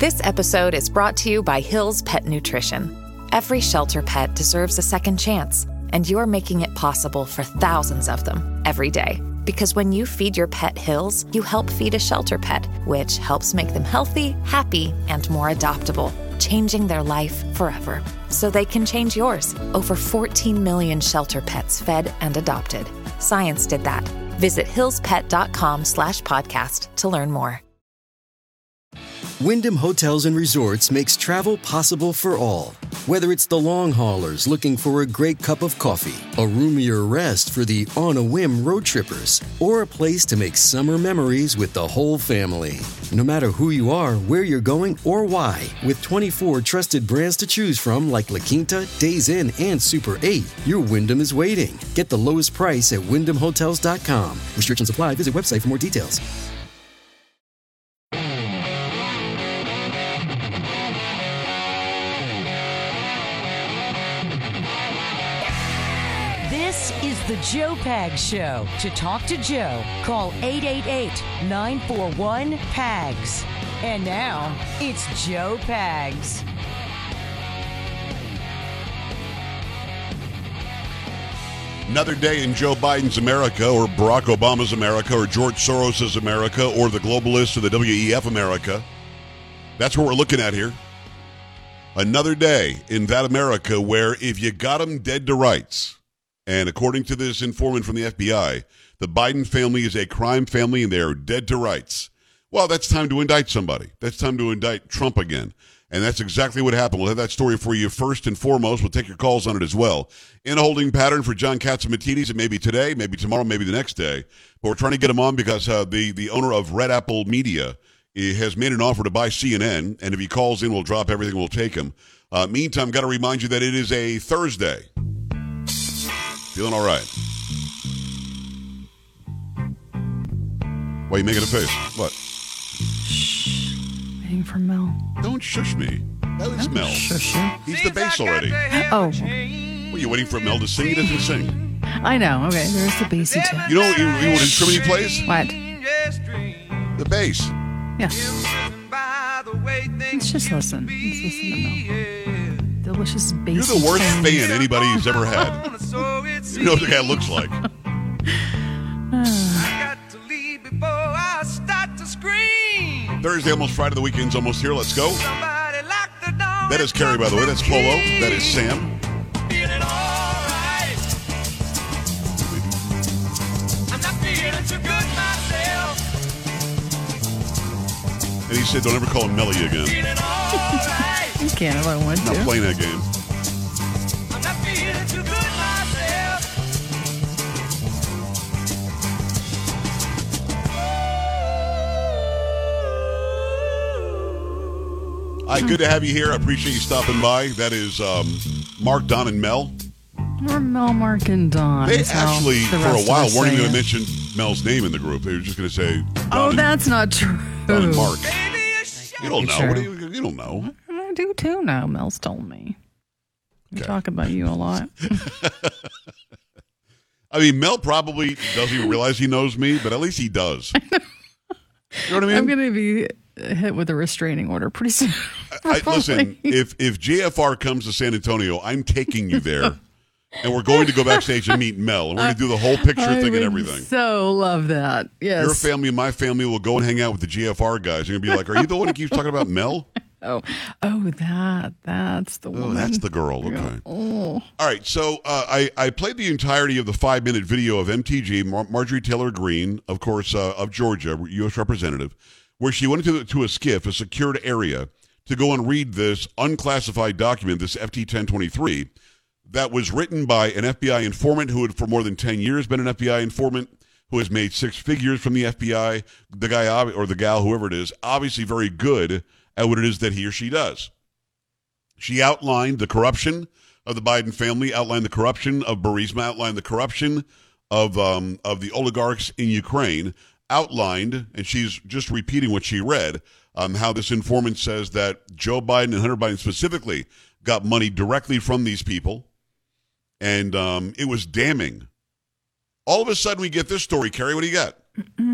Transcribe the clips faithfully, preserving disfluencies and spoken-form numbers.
This episode is brought to you by Hill's Pet Nutrition. Every shelter pet deserves a second chance, and you're making it possible for thousands of them every day. Because when you feed your pet Hill's, you help feed a shelter pet, which helps make them healthy, happy, and more adoptable, changing their life forever. So they can change yours. Over fourteen million shelter pets fed and adopted. Science did that. Visit hillspet.com slash podcast to learn more. Wyndham Hotels and Resorts makes travel possible for all. Whether it's the long haulers looking for a great cup of coffee, a roomier rest for the on-a-whim road trippers, or a place to make summer memories with the whole family. No matter who you are, where you're going, or why, with twenty-four trusted brands to choose from like La Quinta, Days Inn, and Super eight, your Wyndham is waiting. Get the lowest price at wyndham hotels dot com. Restrictions apply. Visit website for more details. This is the Joe Pags Show. To talk to Joe, call eight eight eight, nine four one, P A G S. And now, it's Joe Pags. Another day in Joe Biden's America, or Barack Obama's America, or George Soros's America, or the globalists of the W E F America. That's what we're looking at here. Another day in that America where if you got them dead to rights, and according to this informant from the F B I, the Biden family is a crime family and they are dead to rights. Well, that's time to indict somebody. That's time to indict Trump again. And that's exactly what happened. We'll have that story for you first and foremost. We'll take your calls on it as well. In a holding pattern for John Catsimatidis, it may be today, maybe tomorrow, maybe the next day. But we're trying to get him on because uh, the, the owner of Red Apple Media has made an offer to buy C N N. And if he calls in, we'll drop everything. We'll take him. Uh, meantime, got to remind you that it is a Thursday. Feeling all right. Why are you making a face? What? Shh. Waiting for Mel. Don't shush me. That is Mel. Shush you. He's the bass already. Oh. Were you waiting for Mel to sing? He doesn't sing. I know. Okay, there's the bassy too. You know, you, you know what instrument he plays? What? The bass. Yeah. Let's just listen. Let's listen to Mel. Delicious bassy You're the worst tones. fan anybody's ever had. You know what the guy looks like. Thursday, almost Friday. The weekend's almost here. Let's go. That is Carrie, by the way. That's Polo. That is Sam. And he said, don't ever call him Melly again. You can if I want I'm not to. playing that game. I'm not feeling too good myself. Hi, good to have you here. I appreciate you stopping by. That is um, Mark, Don, and Mel. Or Mel, Mark, and Don. They is how actually, the for rest a of while, us weren't say even going to it. mention Mel's name in the group. They were just going to say Don Oh, and, that's not true. Don and Mark. You don't know. Sure. What do you, you don't know. I do too now. Mel's told me. We Okay. talk about you a lot. I mean, Mel probably doesn't even realize he knows me, but at least he does. You know what I mean? I'm going to be hit with a restraining order pretty soon. I, listen, if if J F R comes to San Antonio, I'm taking you there, and we're going to go backstage and meet Mel, and we're going to do the whole picture I thing would and everything. So love that. Yes. Your family and my family will go and hang out with the J F R guys. You're going to be like, are you the one who keeps talking about Mel? Oh, oh, that that's the Oh, woman. that's the girl. Okay. Oh. All right. So uh, I, I played the entirety of the five-minute video of M T G, Mar- Marjorie Taylor Greene, of course, uh, of Georgia, U S representative, where she went into to a SCIF, a secured area, to go and read this unclassified document, this F T ten twenty-three, that was written by an F B I informant who had for more than ten years been an F B I informant, who has made six figures from the F B I. The guy or the gal, whoever it is, obviously very good at what it is that he or she does. She outlined the corruption of the Biden family, outlined the corruption of Burisma, outlined the corruption of um, of the oligarchs in Ukraine, outlined, and she's just repeating what she read, um, how this informant says that Joe Biden and Hunter Biden specifically got money directly from these people, and um, it was damning. All of a sudden, we get this story. Carrie, what do you got?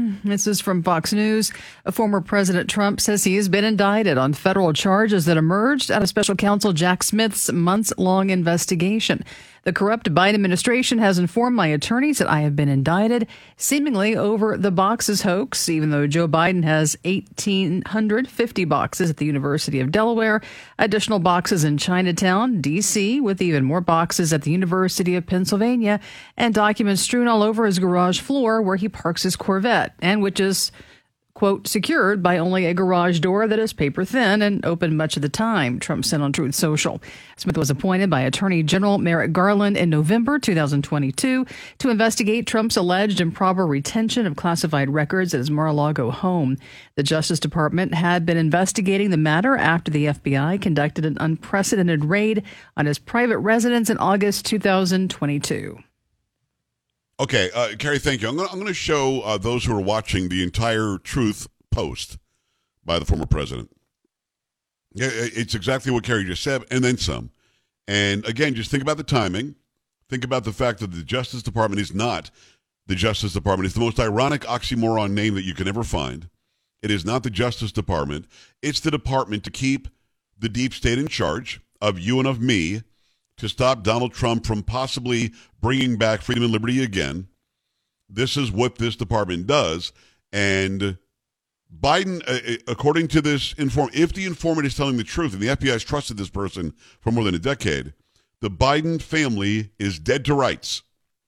morning. This is from Fox News. Former President Trump says he has been indicted on federal charges that emerged out of special counsel Jack Smith's months-long investigation. The corrupt Biden administration has informed my attorneys that I have been indicted, seemingly over the boxes hoax, even though Joe Biden has one thousand eight hundred fifty boxes at the University of Delaware, additional boxes in Chinatown, D C, with even more boxes at the University of Pennsylvania, and documents strewn all over his garage floor where he parks his Corvette, and which is, quote, secured by only a garage door that is paper thin and open much of the time, Trump said on Truth Social. Smith was appointed by Attorney General Merrick Garland in November two thousand twenty-two to investigate Trump's alleged improper retention of classified records at his Mar-a-Lago home. The Justice Department had been investigating the matter after the F B I conducted an unprecedented raid on his private residence in August two thousand twenty-two. Okay, uh, Carrie, thank you. I'm going I'm to show uh, those who are watching the entire Truth post by the former president. Yeah, it's exactly what Carrie just said, and then some. And again, just think about the timing. Think about the fact that the Justice Department is not the Justice Department. It's the most ironic oxymoron name that you can ever find. It is not the Justice Department. It's the department to keep the deep state in charge of you and of me, to stop Donald Trump from possibly bringing back freedom and liberty again. This is what this department does. And Biden, uh, according to this informant, if the informant is telling the truth, and the F B I has trusted this person for more than a decade, the Biden family is dead to rights.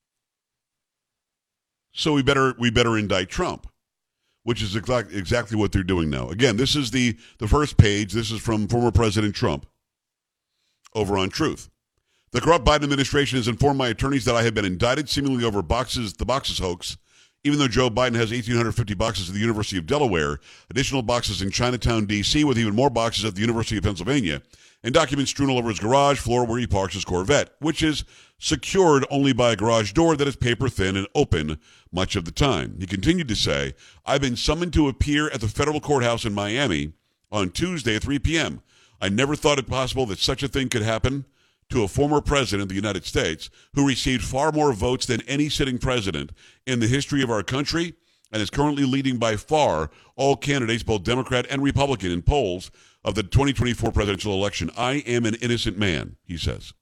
So we better we better indict Trump, which is exact, exactly what they're doing now. Again, this is the, the first page. This is from former President Trump over on Truth. The corrupt Biden administration has informed my attorneys that I have been indicted seemingly over boxes, the boxes hoax, even though Joe Biden has one thousand eight hundred fifty boxes at the University of Delaware, additional boxes in Chinatown, D C, with even more boxes at the University of Pennsylvania, and documents strewn all over his garage floor where he parks his Corvette, which is secured only by a garage door that is paper thin and open much of the time. He continued to say, I've been summoned to appear at the federal courthouse in Miami on Tuesday at three p.m. I never thought it possible that such a thing could happen to a former president of the United States who received far more votes than any sitting president in the history of our country and is currently leading by far all candidates, both Democrat and Republican, in polls of the twenty twenty-four presidential election. I am an innocent man, he says.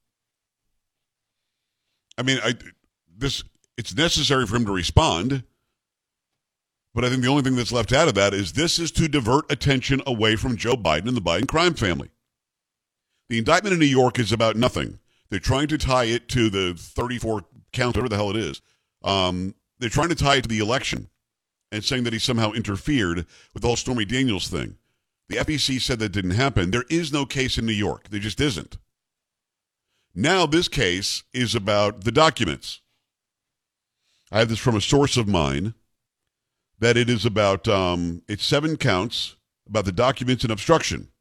I mean, I, this it's necessary for him to respond, but I think the only thing that's left out of that is this is to divert attention away from Joe Biden and the Biden crime family. The indictment in New York is about nothing. They're trying to tie it to the thirty-four count, whatever the hell it is. Um, they're trying to tie it to the election and saying that he somehow interfered with the whole Stormy Daniels thing. The F E C said that didn't happen. There is no case in New York. There just isn't. Now this case is about the documents. I have this from a source of mine, that it is about, um, it's seven counts about the documents and obstruction.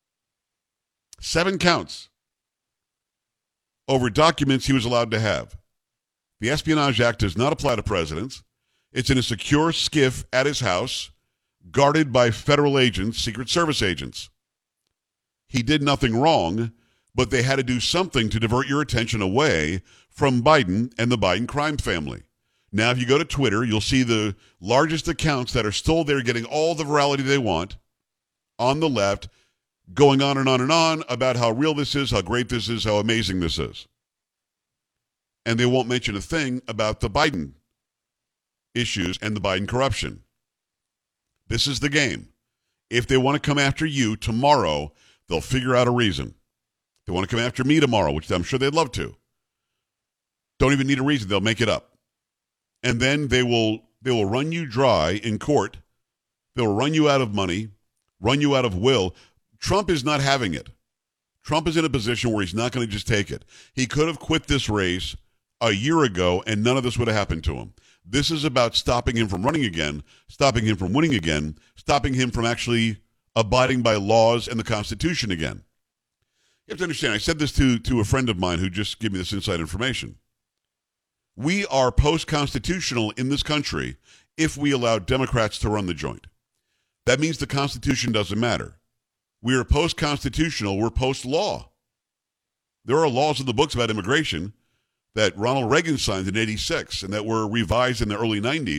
Seven counts over documents he was allowed to have. The Espionage Act does not apply to presidents. It's in a secure skiff at his house, guarded by federal agents, Secret Service agents. He did nothing wrong, but they had to do something to divert your attention away from Biden and the Biden crime family. Now, if you go to Twitter, you'll see the largest accounts that are still there getting all the virality they want on the left, going on and on and on about how real this is, how great this is, how amazing this is. And they won't mention a thing about the Biden issues and the Biden corruption. This is the game. If they want to come after you tomorrow, they'll figure out a reason. If they want to come after me tomorrow, which I'm sure they'd love to, don't even need a reason. They'll make it up. And then they will they will run you dry in court. They'll run you out of money, run you out of will. Trump is not having it. Trump is in a position where he's not going to just take it. He could have quit this race a year ago, and none of this would have happened to him. This is about stopping him from running again, stopping him from winning again, stopping him from actually abiding by laws and the Constitution again. You have to understand, I said this to, to a friend of mine who just gave me this inside information. We are post-constitutional in this country if we allow Democrats to run the joint. That means the Constitution doesn't matter. We are post-constitutional. We're post-law. There are laws in the books about immigration that Ronald Reagan signed in eighty-six and that were revised in the early nineties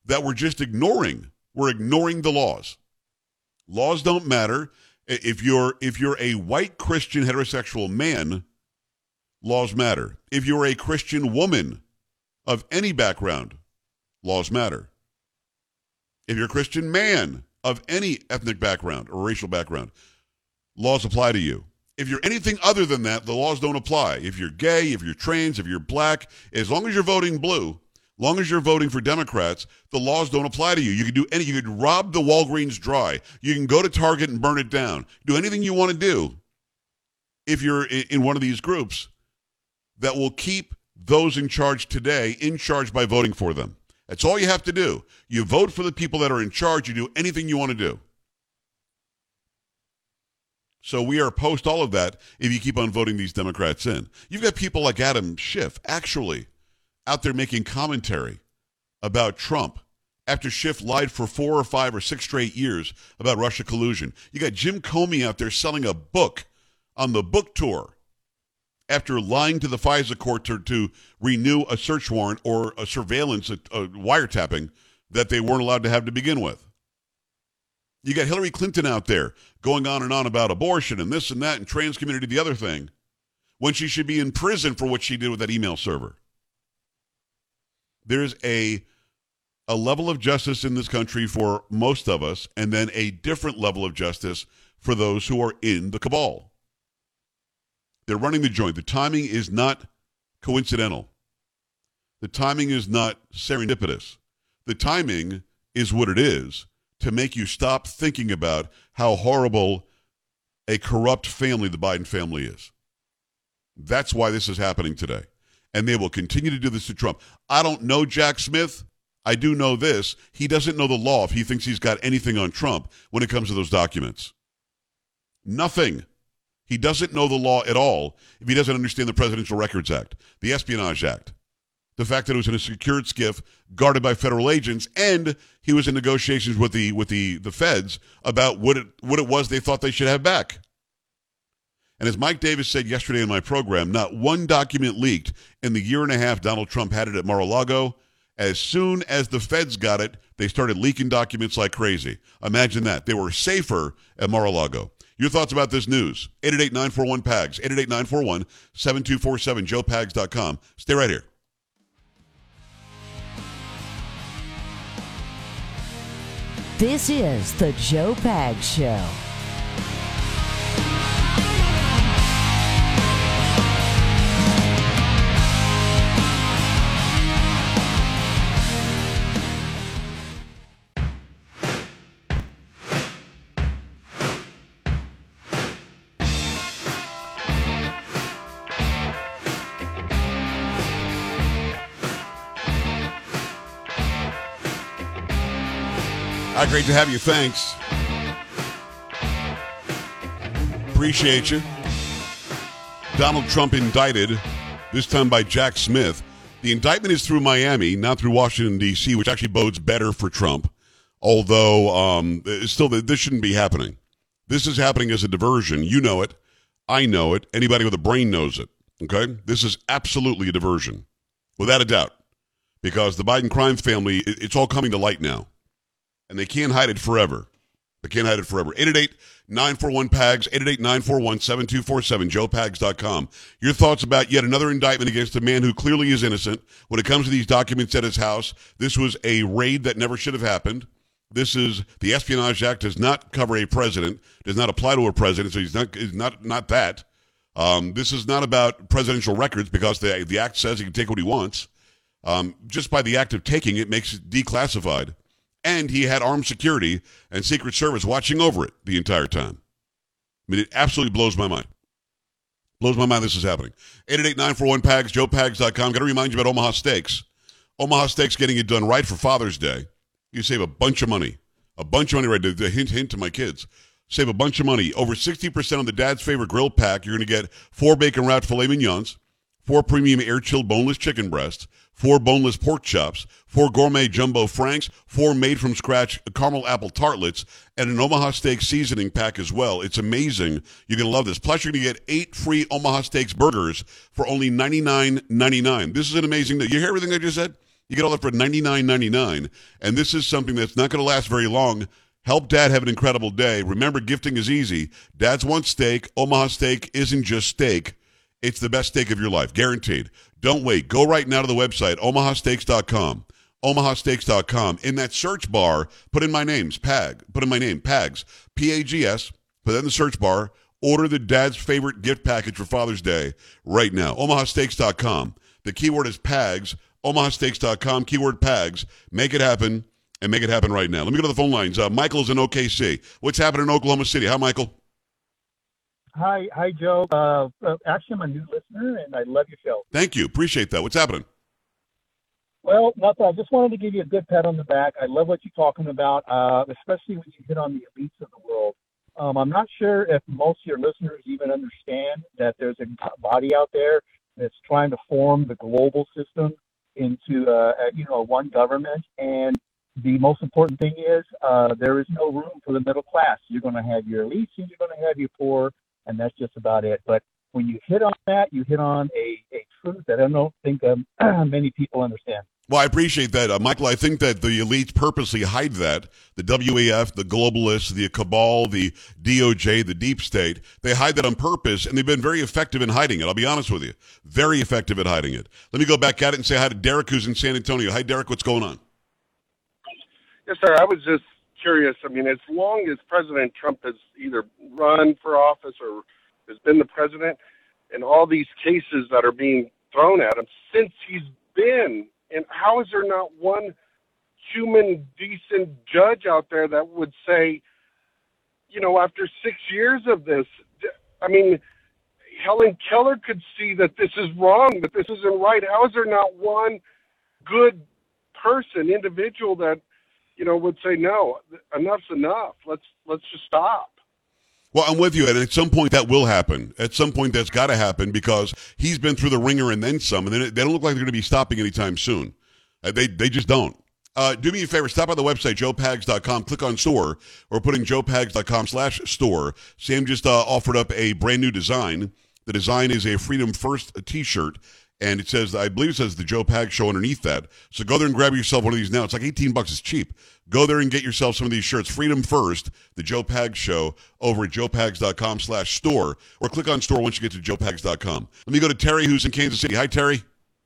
that we're just ignoring. We're ignoring the laws. Laws don't matter. If you're if you're a white Christian heterosexual man, laws matter. If you're a Christian woman of any background, laws matter. If you're a Christian man of any ethnic background or racial background, laws apply to you. If you're anything other than that, the laws don't apply. If you're gay, if you're trans, if you're black, as long as you're voting blue, as long as you're voting for Democrats, the laws don't apply to you. You can do any, you could rob the Walgreens dry. You can go to Target and burn it down. Do anything you want to do if you're in one of these groups that will keep those in charge today in charge by voting for them. That's all you have to do. You vote for the people that are in charge. You do anything you want to do. So we are post all of that if you keep on voting these Democrats in. You've got people like Adam Schiff actually out there making commentary about Trump after Schiff lied for four or five or six straight years about Russia collusion. You got Jim Comey out there selling a book on the book tour after lying to the FISA court to, to renew a search warrant or a surveillance, a, a wiretapping that they weren't allowed to have to begin with. You got Hillary Clinton out there going on and on about abortion and this and that and trans community, the other thing, when she should be in prison for what she did with that email server. There's a, a level of justice in this country for most of us, and then a different level of justice for those who are in the cabal. They're running the joint. The timing is not coincidental. The timing is not serendipitous. The timing is what it is to make you stop thinking about how horrible a corrupt family the Biden family is. That's why this is happening today. And they will continue to do this to Trump. I don't know Jack Smith. I do know this. He doesn't know the law if he thinks he's got anything on Trump when it comes to those documents. Nothing. He doesn't know the law at all if he doesn't understand the Presidential Records Act, the Espionage Act, the fact that it was in a secured skiff guarded by federal agents, and he was in negotiations with the with the, the feds about what it what it was they thought they should have back. And as Mike Davis said yesterday in my program, not one document leaked in the year and a half Donald Trump had it at Mar-a-Lago. As soon as the feds got it, they started leaking documents like crazy. Imagine that. They were safer at Mar-a-Lago. Your thoughts about this news? eight eight eight, nine four one, P A G S, eight eight eight, nine four one, seven two four seven, joe pags dot com. Stay right here. This is the Joe Pags Show. Hi, great to have you. Thanks. Appreciate you. Donald Trump indicted, this time by Jack Smith. The indictment is through Miami, not through Washington, D C, which actually bodes better for Trump. Although, um, still, this shouldn't be happening. This is happening as a diversion. You know it. I know it. Anybody with a brain knows it. Okay? This is absolutely a diversion. Without a doubt. Because the Biden crime family, it's all coming to light now. And they can't hide it forever. They can't hide it forever. eight eight eight, nine four one, P A G S, eight eight eight, nine four one, seven two four seven, joe pags dot com. Your thoughts about yet another indictment against a man who clearly is innocent. When it comes to these documents at his house, this was a raid that never should have happened. This is, the Espionage Act does not cover a president, does not apply to a president, so he's not, he's not, not that. Um, this is not about presidential records because the, the act says he can take what he wants. Um, just by the act of taking it makes it declassified. And he had armed security and Secret Service watching over it the entire time. I mean, it absolutely blows my mind. Blows my mind this is happening. eight eight eight, nine four one, P A G S, joe pags dot com. Got to remind you about Omaha Steaks. Omaha Steaks getting it done right for Father's Day. You save a bunch of money. A bunch of money right there. The hint, hint to my kids. Save a bunch of money. Over sixty percent on the Dad's Favorite Grill Pack. You're going to get four bacon wrapped filet mignons, four premium air-chilled boneless chicken breasts, four boneless pork chops, four gourmet jumbo franks, four made-from-scratch caramel apple tartlets, and an Omaha Steaks seasoning pack as well. It's amazing. You're going to love this. Plus, you're going to get eight free Omaha Steaks burgers for only ninety-nine ninety-nine. This is an amazing thing. You hear everything I just said? You get all that for ninety-nine ninety-nine, and this is something that's not going to last very long. Help Dad have an incredible day. Remember, gifting is easy. Dads want steak. Omaha Steak isn't just steak. It's the best steak of your life, guaranteed. Don't wait. Go right now to the website, omaha steaks dot com. omaha steaks dot com. In that search bar, put in my names, Pag. Put in my name, Pags, P A G S. Put that in the search bar. Order the Dad's favorite gift package for Father's Day right now. omaha steaks dot com. The keyword is Pags. omaha steaks dot com, keyword Pags. Make it happen, and make it happen right now. Let me go to the phone lines. Uh, Michael's in O K C. What's happening in Oklahoma City? Hi, Michael. Hi, hi, Joe. Uh, uh, actually, I'm a new listener, and I love your show. Thank you. Appreciate that. What's happening? Well, nothing. I just wanted to give you a good pat on the back. I love what you're talking about, uh, especially when you hit on the elites of the world. Um, I'm not sure if most of your listeners even understand that there's a body out there that's trying to form the global system into, uh, you know, one government. And the most important thing is uh, there is no room for the middle class. You're going to have your elites and you're going to have your poor, and that's just about it. But when you hit on that, you hit on a, a truth that I don't think um, many people understand. Well, I appreciate that, uh, Michael. I think that the elites purposely hide that. The W E F, the globalists, the cabal, the D O J, the deep state, they hide that on purpose, and they've been very effective in hiding it. I'll be honest with you. Very effective at hiding it. Let me go back at it and say hi to Derek, who's in San Antonio. Hi, Derek. What's going on? Yes, sir. I was just curious. I mean, as long as President Trump has either run for office or has been the president, and all these cases that are being thrown at him since he's been, and how is there not one human, decent judge out there that would say, you know, after six years of this, I mean, Helen Keller could see that this is wrong, that this isn't right. How is there not one good person, individual that, you know, would say, no, enough's enough. Let's let's just stop. Well, I'm with you, and at some point that will happen. At some point that's got to happen because he's been through the ringer and then some, and then they don't look like they're going to be stopping anytime soon. Uh, they they just don't. Uh, do me a favor, stop by the website, joe pags dot com, click on store, or put in joe pags dot com slash store. Sam just uh, offered up a brand new design. The design is a Freedom First t-shirt, and it says, I believe it says the Joe Pags Show underneath that. So go there and grab yourself one of these now. It's like eighteen bucks. It's cheap. Go there and get yourself some of these shirts. Freedom First, the Joe Pags Show, over at joe pags dot com slash store, or click on store once you get to joe pags dot com. Let me go to Terry, who's in Kansas City. Hi, Terry.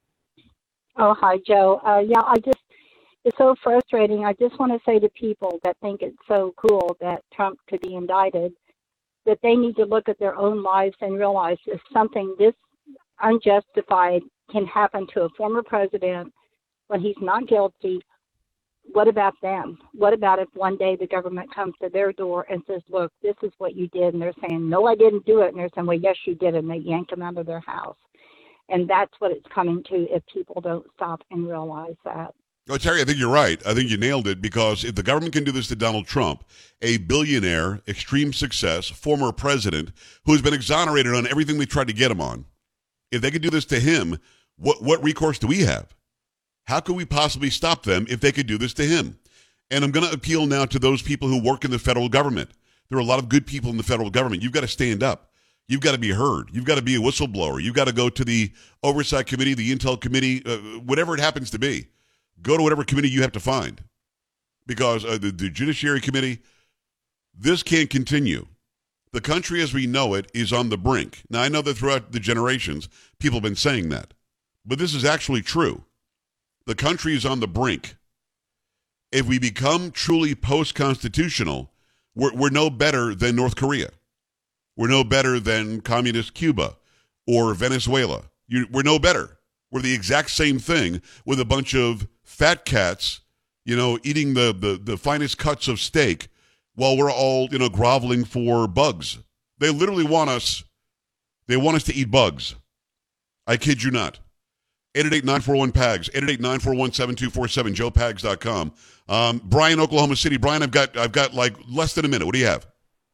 Oh, hi, Joe. Uh, yeah, I just, it's so frustrating. I just want to say to people that think it's so cool that Trump could be indicted, that they need to look at their own lives and realize if something this unjustified can happen to a former president when he's not guilty, what about them? What about if one day the government comes to their door and says, look, this is what you did, and they're saying, no, I didn't do it, and they're saying, well, yes, you did, and they yank them out of their house. And that's what it's coming to if people don't stop and realize that. Oh, Terry, I think you're right. I think you nailed it, because if the government can do this to Donald Trump, a billionaire, extreme success, former president, who's been exonerated on everything they tried to get him on, if they could do this to him, what what recourse do we have? How could we possibly stop them if they could do this to him? And I'm going to appeal now to those people who work in the federal government. There are a lot of good people in the federal government. You've got to stand up. You've got to be heard. You've got to be a whistleblower. You've got to go to the Oversight Committee, the Intel Committee, uh, whatever it happens to be. Go to whatever committee you have to find. Because uh, the, the Judiciary Committee, this can't continue. The country as we know it is on the brink. Now, I know that throughout the generations, people have been saying that. But this is actually true. The country is on the brink. If we become truly post-constitutional, we're, we're no better than North Korea. We're no better than communist Cuba or Venezuela. You, we're no better. We're the exact same thing with a bunch of fat cats, you know, eating the, the, the finest cuts of steak while we're all, you know, groveling for bugs. They literally want us, they want us to eat bugs. I kid you not. eight eight eight, nine four one, P A G S, eight eight eight, nine four one, seven two four seven, joe pags dot com. Um, Brian, Oklahoma City. Brian, I've got I've got like less than a minute. What do you have?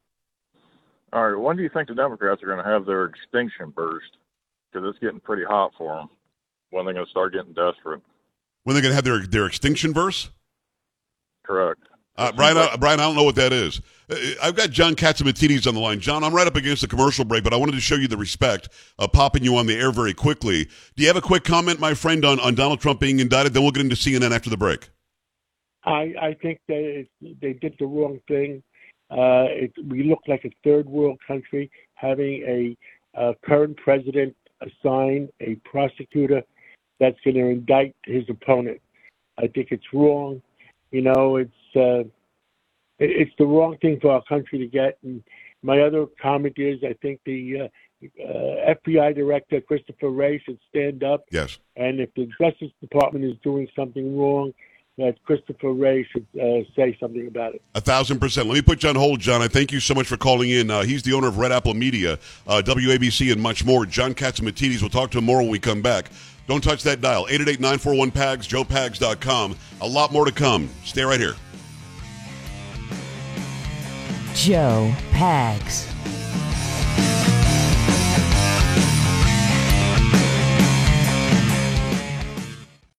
All right, when do you think the Democrats are going to have their extinction burst? Because it's getting pretty hot for them. When they're going to start getting desperate? When they're going to have their, their extinction verse? Correct. Uh, Brian, I, Brian, I don't know what that is. Uh, I've got John Catsimatidis on the line. John, I'm right up against the commercial break, but I wanted to show you the respect of popping you on the air very quickly. Do you have a quick comment, my friend, on, on Donald Trump being indicted? Then we'll get into C N N after the break. I, I think they they did the wrong thing. Uh, it, we look like a third world country having a, a current president assign a prosecutor that's going to indict his opponent. I think it's wrong. You know, it's uh, it, it's the wrong thing for our country to get. And my other comment is, I think the uh, uh, F B I director Christopher Wray should stand up. Yes. And if the Justice Department is doing something wrong, that Christopher Wray should uh, say something about it. A thousand percent. Let me put you on hold, John. I thank you so much for calling in. Uh, he's the owner of Red Apple Media, uh, W A B C, and much more. John Catsimatidis. We'll talk to him more when we come back. Don't touch that dial. eight eight eight, nine four one, P A G S, joe pags dot com. A lot more to come. Stay right here. Joe Pags.